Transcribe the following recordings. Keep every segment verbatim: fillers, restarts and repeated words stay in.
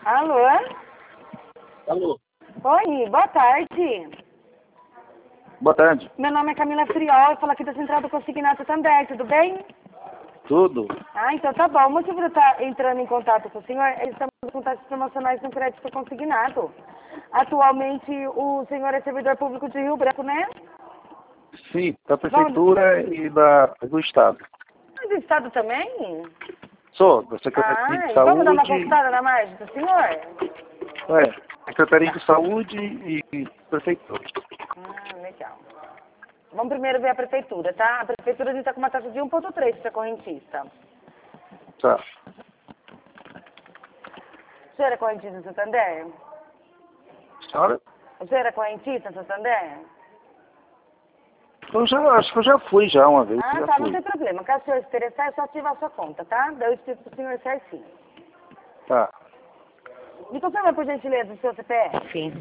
Alô? Alô. Oi, boa tarde. Boa tarde. Meu nome é Camila Friol, eu falo aqui da Central do Consignato também, tudo bem? Tudo. Ah, então tá bom. O motivo de eu estar entrando em contato com o senhor é que estamos com taxas promocionais no crédito consignado. Atualmente o senhor é servidor público de Rio Branco, né? Sim, da prefeitura e da, do estado. Mas do estado também? Sou, da Secretaria Ah, de então vamos dar uma Saúde. consultada na margem do senhor? É, Secretaria de Saúde e prefeitura. Ah, legal. Vamos primeiro ver a prefeitura, tá? A prefeitura a gente tá com uma taxa de um ponto três para correntista. Tá. O senhor é correntista em Santander? Senhora? O senhor é correntista em Santander? Eu já, acho que eu já fui já uma vez. Ah, já tá, fui. não tem problema. Caso o senhor se interessar, é só ativar a sua conta, tá? Daí eu explico pro senhor certinho. Tá. Me confirma, por gentileza, o seu C P F.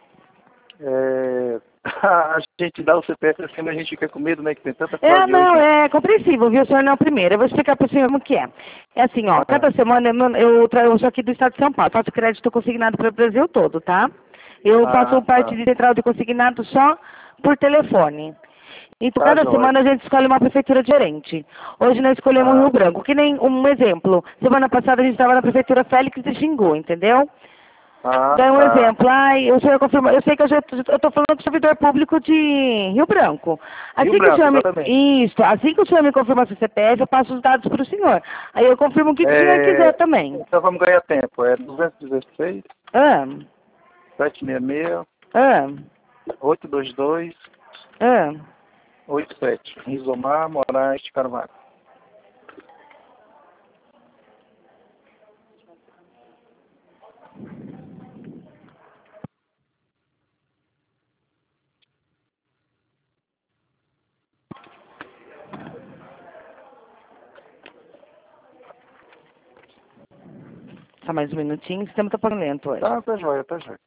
É, a gente dá o C P F assim, mas a gente fica com medo, né? Que tem tanta É, fraude não, hoje. é compreensível, viu? O senhor não é o primeiro. Eu vou explicar para o senhor como que é. É assim, ó, Ah, cada semana eu, eu, tra- eu sou aqui do estado de São Paulo, faço crédito consignado para o Brasil todo, tá? Eu faço ah, parte tá. de central de consignado só por telefone. Então, Tá, cada jóia. semana a gente escolhe uma prefeitura diferente. Hoje nós escolhemos Ah, Rio Branco, que nem um exemplo. Semana passada a gente estava na prefeitura Félix de Xingu, entendeu? ah, Dá um tá. exemplo, ai, o senhor confirma, eu sei que eu estou falando do servidor público de Rio Branco. Rio Assim que o Branco, senhor me, exatamente. isso, assim que o senhor me confirma seu C P F, eu passo os dados para o senhor. Aí eu confirmo o que, que o senhor quiser É, também. então vamos ganhar tempo. É duzentos e dezesseis, Ah, setecentos e sessenta e seis, ah, oitocentos e vinte e dois, ah. oitenta e sete. Rizomar Moraes de Carvalho. Só mais um minutinho, o sistema está passando lento hoje. Tá, tá jóia, tá jóia.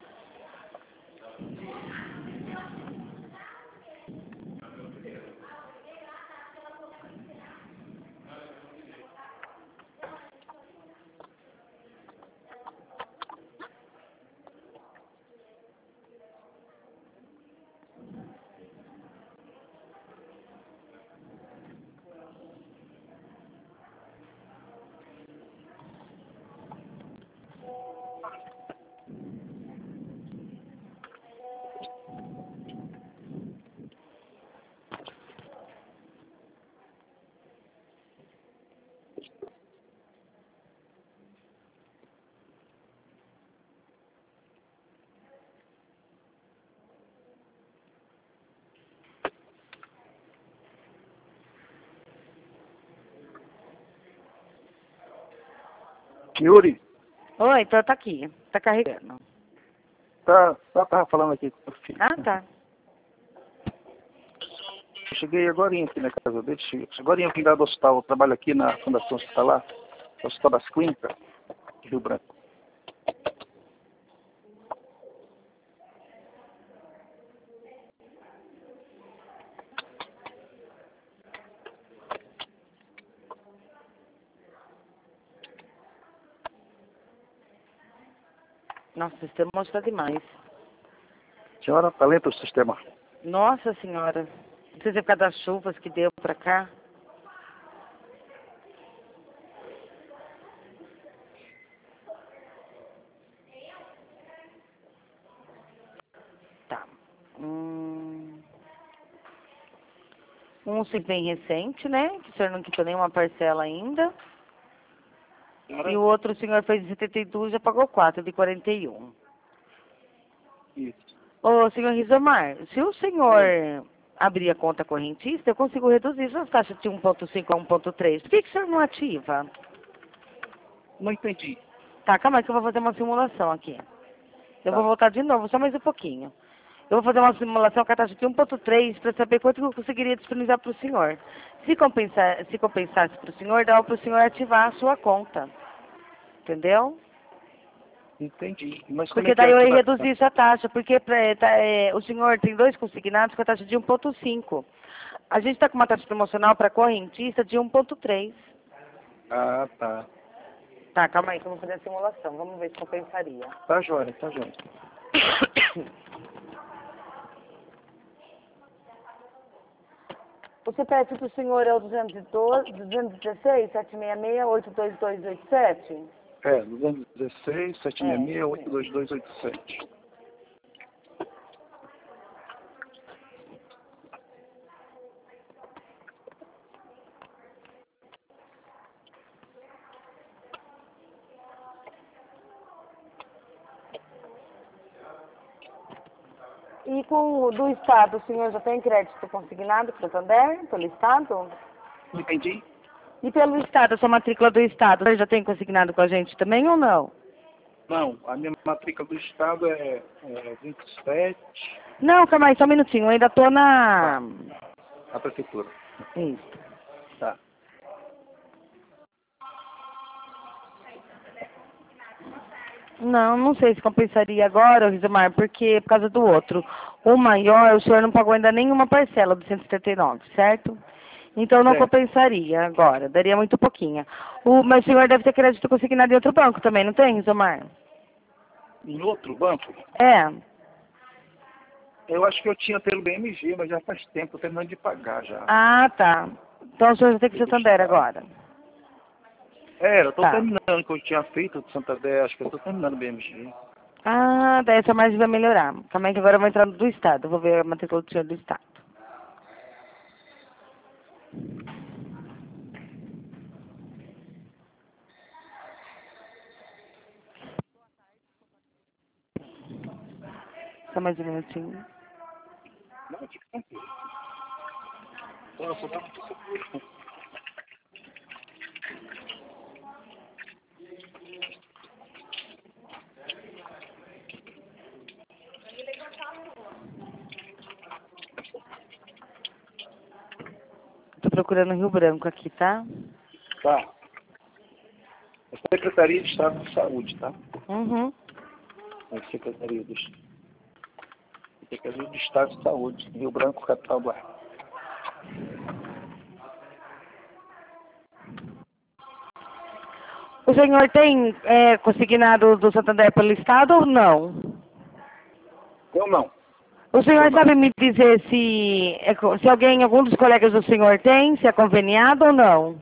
Yuri, Oi, então tá aqui, tá carregando. tá, tá, tava falando aqui com o meu filho. Ah, tá. Eu cheguei agora aqui na casa dele, cheguei, agora eu vim lá do hospital, eu trabalho aqui na Fundação Hospitalar, Hospital das Clínicas, de Rio Branco. Nossa, o sistema hoje tá demais. Senhora, tá lento o sistema. Nossa senhora, não sei se é por causa das chuvas que deu pra cá. Tá. Hum... Um sim bem recente, né? Que o senhor não quitou nenhuma parcela ainda. Senhora? E o outro o senhor fez de setenta e dois, já pagou quatro, de quarenta e um. Isso. Ô, senhor Rizomar, se o senhor Oi. abrir a conta correntista, eu consigo reduzir suas taxas de um ponto cinco a um ponto três. Por que, que o senhor não ativa? Não entendi. Tá, calma aí que eu vou fazer uma simulação aqui. Eu vou Tá. voltar de novo, só mais um pouquinho. Eu vou fazer uma simulação com a taxa de um ponto três para saber quanto eu conseguiria disponibilizar para o senhor. Se, compensar, se compensasse para o senhor, dá para o senhor ativar a sua conta. Entendeu? Entendi. Mas como é Porque que é daí eu ia ativação? reduzir sua taxa, porque pra, tá, é, o senhor tem dois consignados com a taxa de um ponto cinco. A gente está com uma taxa promocional para correntista de um ponto três. Ah, tá. Tá, calma aí que eu vou fazer a simulação. Vamos ver se compensaria. Tá jóia, tá jóia. O C P F do senhor é o duzentos e doze, duzentos e dezesseis, sete seis seis, oito dois dois oito sete? É, duzentos e dezesseis, sete seis seis, É, oito dois dois oito sete. E com o do Estado, o senhor já tem crédito consignado para o Santander, pelo Estado? Não entendi? E pelo Estado, a sua matrícula do Estado, você já tem consignado com a gente também ou não? Não, a minha matrícula do estado é, é vinte e sete, Não, calma aí, só um minutinho, eu ainda tô na... a prefeitura. Isso. Tá. Não, não sei se compensaria agora, Rizomar, porque por causa do outro. O maior, o senhor não pagou ainda nenhuma parcela do cento e setenta e nove, certo? Então não Certo. compensaria agora, daria muito pouquinho. O, mas o senhor deve ter crédito consignado em outro banco também, não tem, Rizomar? Em outro banco, É. eu acho que eu tinha pelo B M G, mas já faz tempo, tô terminando de pagar já. Ah, tá. Então o senhor já tem que ser Santander agora. É, eu tô Tá. terminando o que eu tinha feito do Santander, acho que eu tô terminando o B M G. Ah, daí essa margem vai melhorar. Calma aí que agora eu vou entrar no do Estado, eu vou ver a matrícula do senhor do Estado. Só mais um minutinho. Não, fica tranquilo. Eu só tava... Tô procurando Rio Branco aqui, tá? Tá. É Secretaria de Estado de Saúde, tá? Uhum. É Secretaria do Secretaria de Estado de Saúde, Rio Branco, capital do Acre. O senhor tem é, consignado do Santander pelo Estado ou não? Eu não. O senhor Eu não. sabe me dizer se, é co- se alguém, algum dos colegas do senhor tem, se é conveniado ou não?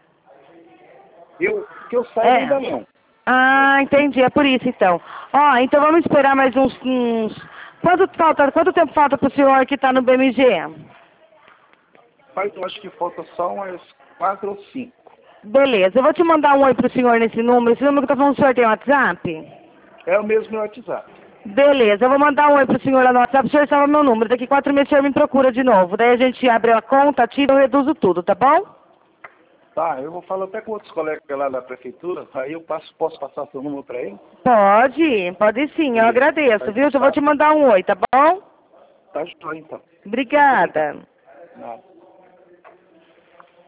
Eu, que eu saiba É. ainda não. Ah, entendi, é por isso então. Ó, então vamos esperar mais uns... uns... Quanto, falta, quanto tempo falta para o senhor que está no B M G? Mas eu acho que falta só umas quatro ou cinco. Beleza, eu vou te mandar um oi pro senhor nesse número. Esse número que tá falando, o senhor tem WhatsApp? É o mesmo meu WhatsApp. Beleza, eu vou mandar um oi pro senhor lá no WhatsApp. O senhor salva meu número. Daqui quatro meses o senhor me procura de novo. Daí a gente abre a conta, tira, eu reduzo tudo, tá bom? Tá, eu vou falar até com outros colegas lá da prefeitura, aí eu passo, posso passar seu número para ele? Pode, pode sim, eu agradeço, Vai viu? Eu passar. vou te mandar um oi, tá bom? Tá joia então. Obrigada. Nada.